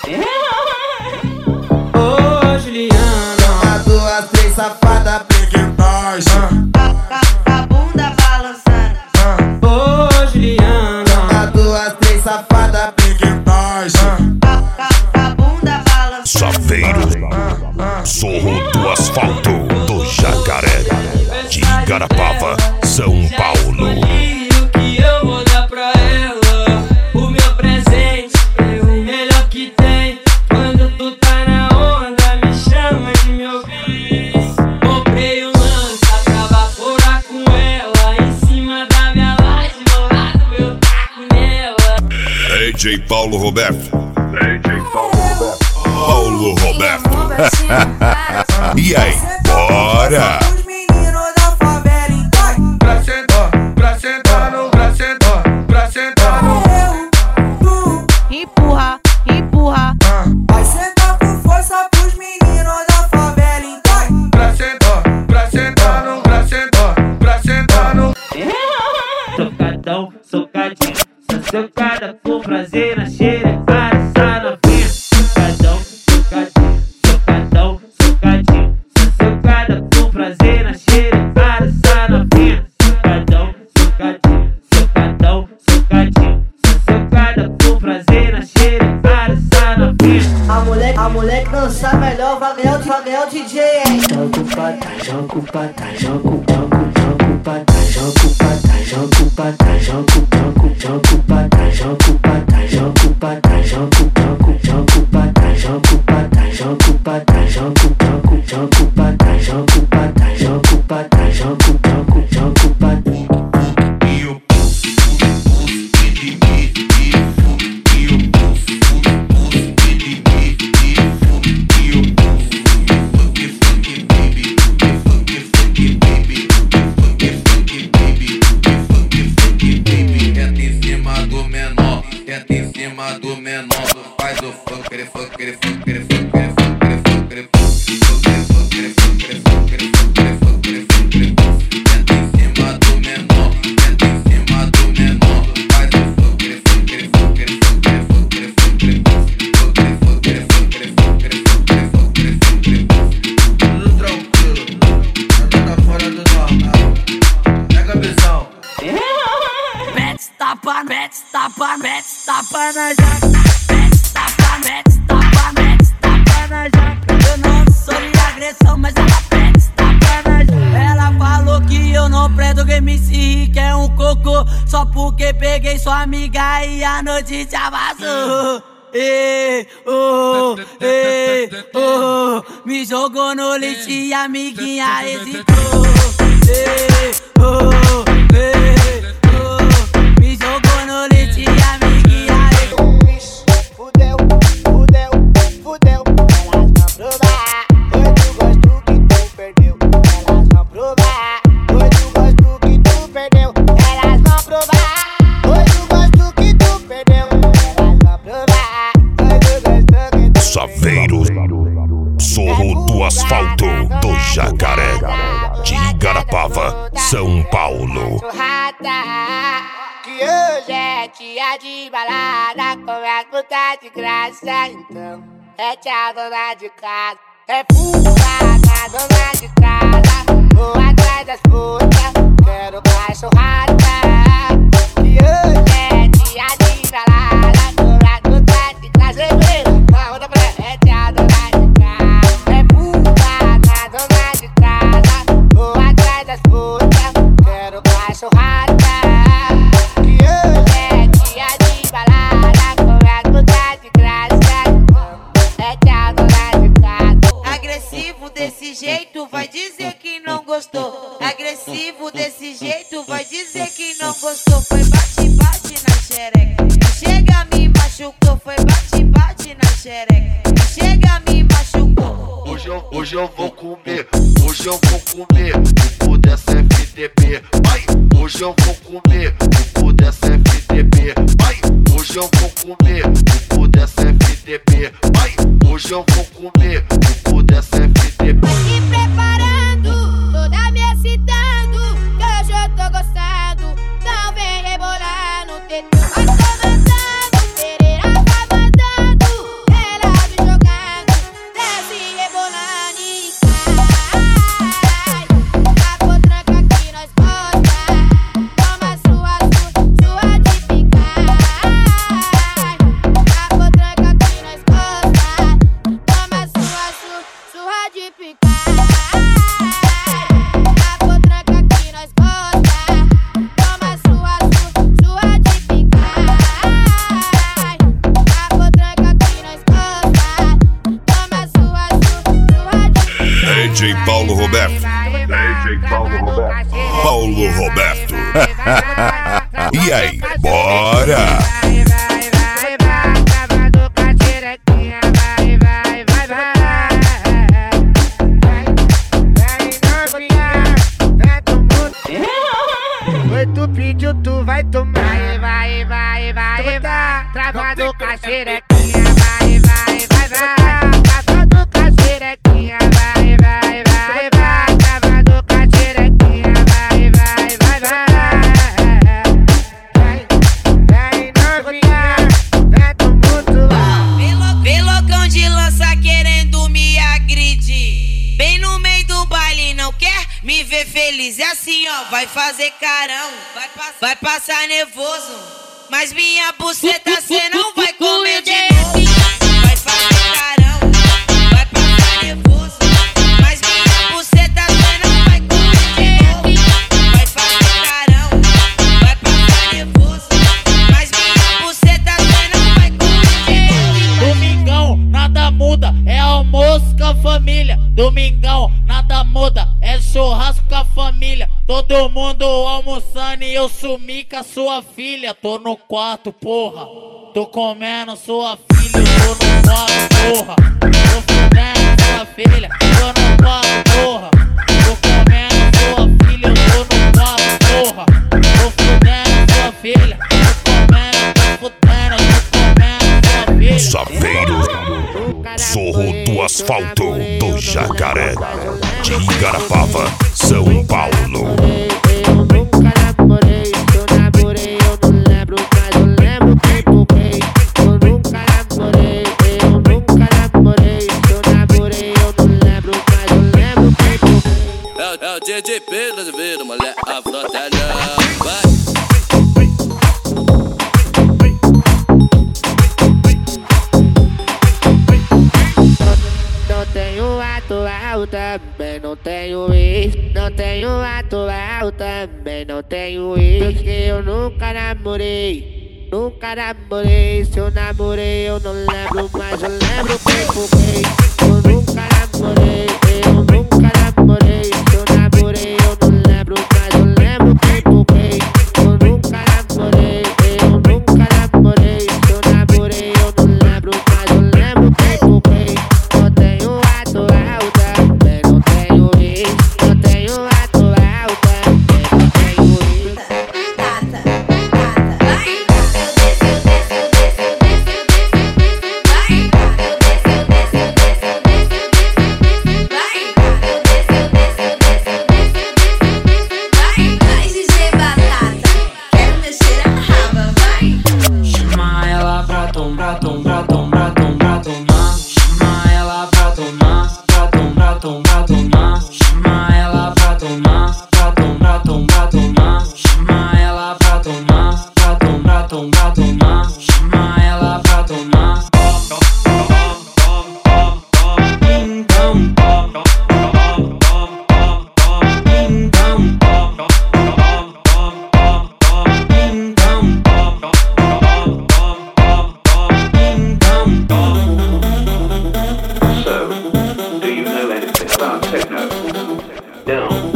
Ô Juliana, uma, duas, três, safada, pegue nós. A bunda balançando. ô Juliana, Uma, duas, três, safada, pegue nós. A bunda balançando. Chaveiro, Sorro do Asfalto, do Jacaré, de Igarapava, São Paulo. e o que eu vou dar pra ela? O meu presente é o melhor que tem. Quando tu tá na onda, me chama de meu bis. Comprei um lança pra baforar com ela. Em cima da minha laje, do lado eu taco nela. DJ Paulo Roberto. Paulo Roberto. E aí, bora! Os meninos da favela, então. Pra sentar no, pra sentar no. Empurra, empurra. Vai sentar com força pros meninos da favela, então. Pra sentar no, pra sentar no. Socadão, socadinho, sou socada por prazer na xerecada, essa novinha. Socadão, socadinho, socadão, socadinho, sou socada por prazer na xerecada, essa novinha. Socadão, socadinho, socadão, socadinho, sou socada por prazer na xerecada, essa novinha. A mulher que dançar melhor vai ganhar o DJ, hein? Do menor, faz o fucker, fucker, fucker, fucker. Tapa na jaca, tapa na jaca. Eu não sou de agressão, mas ela tapa na jaca. Ela falou que eu não presto que MC que é um cocô, só porque peguei sua amiga e a notícia vazou. Me jogou no lixo e a amiguinha hesitou. Me jogou no lixo e a amiguinha hesitou. Fudeu, elas vão provar. Foi do gosto que tu perdeu, elas vão provar. Foi do gosto que tu perdeu, elas vão provar. Foi do gosto que tu perdeu, elas vão provar. Foi do gosto que tu Chaveiro, Sorro do Asfalto, do Jacaré, de Igarapava, São Paulo. Que hoje é dia de balada, com as putas de graça. Então é tchau, dona de casa. É puta, dona de casa. Vou atrás das putas, quero cachorrada. Que hoje é dia de balada, com as putas de graça. Volta pra é tchau, dona de casa. É puta, dona de casa. Vou atrás das putas, quero cachorrada. Desse jeito vai dizer que não gostou. Agressivo desse jeito vai dizer que não gostou. Foi bate-bate na xereca, chega me machucou. Foi bate-bate na xereca, chega me machucou. Hoje eu vou comer, o cu dessa FTP. Vai, hoje eu vou comer, o cu dessa FTP. Vai, hoje eu vou comer, o cu dessa FTP. Vai, hoje eu vou comer, o cu dessa FTP. Me preparando, toda me excitando, que hoje eu tô gostando. Não vem rebolar no tetão. Vai comandando, Pereira vai mandando. Ela Roberto. Paulo Roberto. E aí, bora! Tu pediu, tu vai tomar. Vai, travado com a xerequinha. Vai, travado com a xerequinha. Vai, travado com a xerequinha. Vai, novinha, vem do mundo. Vem loucão de lança querendo me agredir. Bem no meio do baile, não quer me ver feliz. É assim, ó, vai fazer carão, vai passar nervoso. Mas minha buceta cê não vai comer de novo. Vai fazer carão, vai passar nervoso. Mas minha buceta cê não vai comer de novo. Vai fazer carão, vai passar nervoso. Mas minha buceta cê não vai comer de novo. Domingão, nada muda, é almoço com a família. Domingão, nada muda, é churrasco com a família. Todo mundo almoçando e eu sumi com a sua filha. Tô no quarto, porra, tô comendo sua filha. Eu tô no quarto, porra, tô fudendo sua filha. Tô no quarto, porra, tô comendo sua filha. Eu tô no quarto, porra, tô fudendo sua filha. Tô comendo, tô fudendo, tô comendo sua filha. Saveiro, Zorro do Asfalto do Jacaré, de Igarapava, São Paulo. Eu nunca namorei, eu namorei, eu não lembro, mas eu lembro quem buquei. Eu nunca namorei, eu nunca namorei, eu namorei, eu não lembro, mas eu lembro quem buquei. É o DJP brasileiro, mulher, a frontalha. Vai. Não tenho atual, também não tenho ex. Não tenho atual, também não tenho ex. Porque eu nunca namorei, nunca namorei. Se eu namorei eu não lembro, mas eu lembro quem buquei. Eu nunca namorei, eu nunca namorei. Se eu namorei eu não lembro, mas eu lembro quem buquei. Eu nunca namorei, eu nunca namorei. Se eu namorei eu não lembro, mas eu lembro quem buquei. Não tenho atual, também não tenho ex. Não tenho atual, também não tenho ex. Vai, DJ Batata, quero mexer a raba, vai. Chama ela pra tomar. Chama ela pra tomar. Chama ela pra tomar. Chama ela pra tomar. Chama ela pra tomar. So, do you know anything about techno? No.